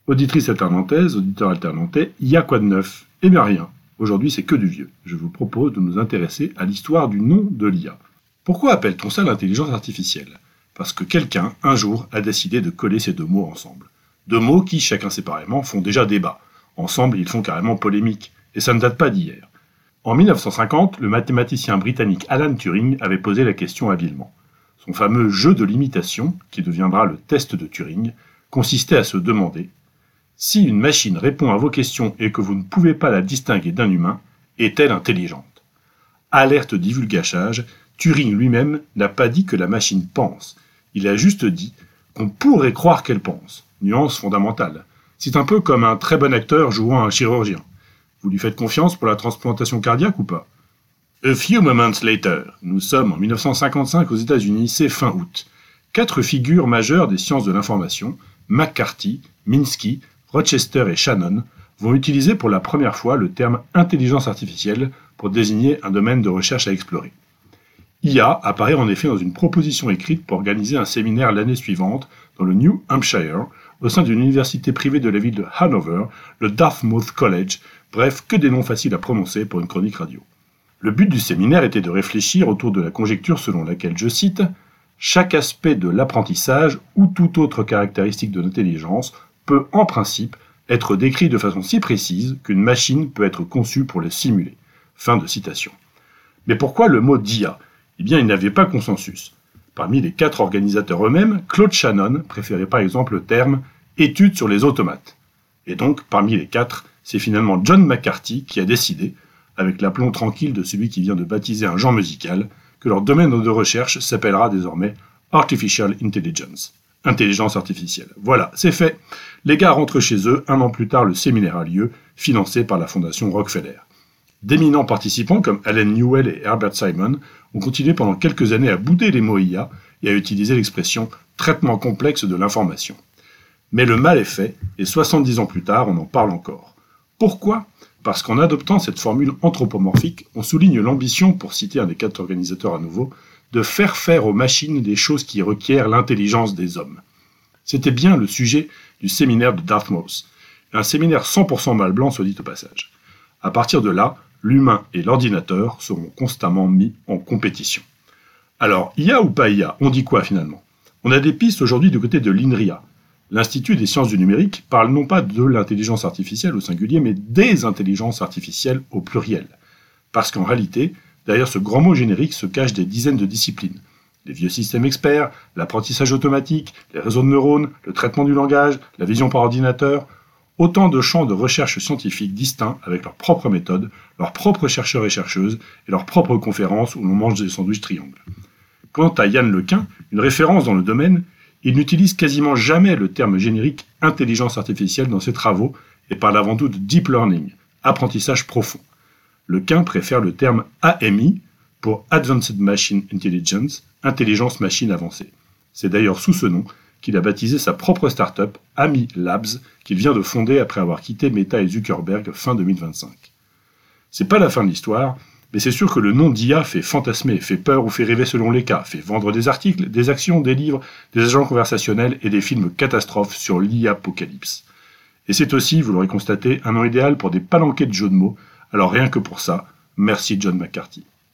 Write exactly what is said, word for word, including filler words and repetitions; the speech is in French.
Auditrice alternantaise, auditeur alternantais, il y a quoi de neuf? Eh bien rien. Aujourd'hui, c'est que du vieux. Je vous propose de nous intéresser à l'histoire du nom de l'I A. Pourquoi appelle-t-on ça l'intelligence artificielle? Parce que quelqu'un, un jour, a décidé de coller ces deux mots ensemble. Deux mots qui, chacun séparément, font déjà débat. Ensemble, ils font carrément polémique. Et ça ne date pas d'hier. En mille neuf cent cinquante, le mathématicien britannique Alan Turing avait posé la question habilement. Son fameux jeu de l'imitation, qui deviendra le test de Turing, consistait à se demander « Si une machine répond à vos questions et que vous ne pouvez pas la distinguer d'un humain, est-elle intelligente ?» Alerte divulgachage, Turing lui-même n'a pas dit que la machine pense. Il a juste dit qu'on pourrait croire qu'elle pense. Nuance fondamentale. C'est un peu comme un très bon acteur jouant un chirurgien. Vous lui faites confiance pour la transplantation cardiaque ou pas? A few moments later, nous sommes en mille neuf cent cinquante-cinq aux États-Unis, c'est fin août. Quatre figures majeures des sciences de l'information, McCarthy, Minsky, Rochester et Shannon, vont utiliser pour la première fois le terme intelligence artificielle pour désigner un domaine de recherche à explorer. I A apparaît en effet dans une proposition écrite pour organiser un séminaire l'année suivante dans le New Hampshire, au sein d'une université privée de la ville de Hanover, le Dartmouth College, bref, que des noms faciles à prononcer pour une chronique radio. Le but du séminaire était de réfléchir autour de la conjecture selon laquelle, je cite, « Chaque aspect de l'apprentissage ou toute autre caractéristique de l'intelligence peut, en principe, être décrit de façon si précise qu'une machine peut être conçue pour le simuler. » Fin de citation. Mais pourquoi le mot d'I A? Eh bien, il n'y avait pas consensus. Parmi les quatre organisateurs eux-mêmes, Claude Shannon préférait par exemple le terme « étude sur les automates ». Et donc, parmi les quatre, c'est finalement John McCarthy qui a décidé, avec l'aplomb tranquille de celui qui vient de baptiser un genre musical, que leur domaine de recherche s'appellera désormais Artificial Intelligence. Intelligence artificielle. Voilà, c'est fait. Les gars rentrent chez eux, un an plus tard le séminaire a lieu, financé par la fondation Rockefeller. D'éminents participants comme Allen Newell et Herbert Simon ont continué pendant quelques années à bouder les mots I A et à utiliser l'expression « traitement complexe de l'information ». Mais le mal est fait, et soixante-dix ans plus tard, on en parle encore. Pourquoi? Parce qu'en adoptant cette formule anthropomorphique, on souligne l'ambition, pour citer un des quatre organisateurs à nouveau, de faire faire aux machines des choses qui requièrent l'intelligence des hommes. C'était bien le sujet du séminaire de Dartmouth, un séminaire cent pour cent mâle blanc, soit dit au passage. À partir de là, l'humain et l'ordinateur seront constamment mis en compétition. Alors, I A ou pas I A, on dit quoi finalement? On a des pistes aujourd'hui du côté de l'INRIA. L'Institut des sciences du numérique parle non pas de l'intelligence artificielle au singulier, mais des intelligences artificielles au pluriel. Parce qu'en réalité, derrière ce grand mot générique se cachent des dizaines de disciplines. Les vieux systèmes experts, l'apprentissage automatique, les réseaux de neurones, le traitement du langage, la vision par ordinateur, autant de champs de recherche scientifique distincts avec leurs propres méthodes, leurs propres chercheurs et chercheuses et leurs propres conférences où l'on mange des sandwichs triangles. Quant à Yann Lequin, une référence dans le domaine, il n'utilise quasiment jamais le terme générique « intelligence artificielle » dans ses travaux et parle avant tout de « deep learning », apprentissage profond. Lequin préfère le terme A M I pour « Advanced Machine Intelligence », intelligence machine avancée. C'est d'ailleurs sous ce nom qu'il a baptisé sa propre start-up, A M I Labs, qu'il vient de fonder après avoir quitté Meta et Zuckerberg fin deux mille vingt-cinq. C'est pas la fin de l'histoire, mais c'est sûr que le nom d'I A fait fantasmer, fait peur ou fait rêver selon les cas, fait vendre des articles, des actions, des livres, des agents conversationnels et des films catastrophes sur l'I A-apocalypse. Et c'est aussi, vous l'aurez constaté, un nom idéal pour des palanquets de jeux de mots, alors rien que pour ça, merci John McCarthy.